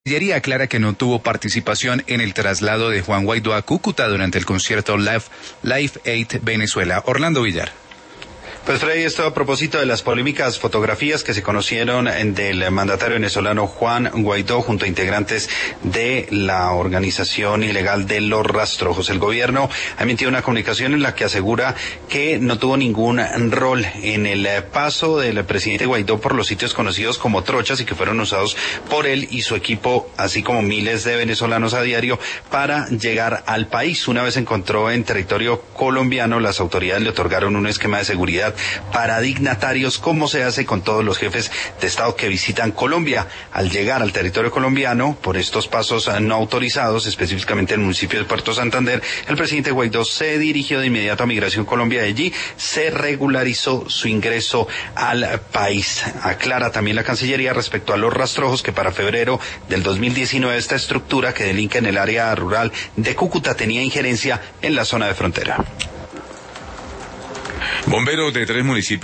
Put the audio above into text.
Cancillería aclara que no tuvo participación en el traslado de Juan Guaidó a Cúcuta durante el concierto Live Aid Venezuela. Orlando Villar. Pues Freddy, esto a propósito de las polémicas fotografías que se conocieron del mandatario venezolano Juan Guaidó junto a integrantes de la organización ilegal de Los Rastrojos. El gobierno ha emitido una comunicación en la que asegura que no tuvo ningún rol en el paso del presidente Guaidó por los sitios conocidos como trochas y que fueron usados por él y su equipo, así como miles de venezolanos a diario, para llegar al país. Una vez se encontró en territorio colombiano, las autoridades le otorgaron un esquema de seguridad para dignatarios, como se hace con todos los jefes de Estado que visitan Colombia. Al llegar al territorio colombiano, por estos pasos no autorizados, específicamente en el municipio de Puerto Santander, el presidente Guaidó se dirigió de inmediato a Migración Colombia. De allí se regularizó su ingreso al país. Aclara también la Cancillería respecto a Los Rastrojos que para febrero del 2019 esta estructura que delinca en el área rural de Cúcuta tenía injerencia en la zona de frontera. Bomberos de 3 municipios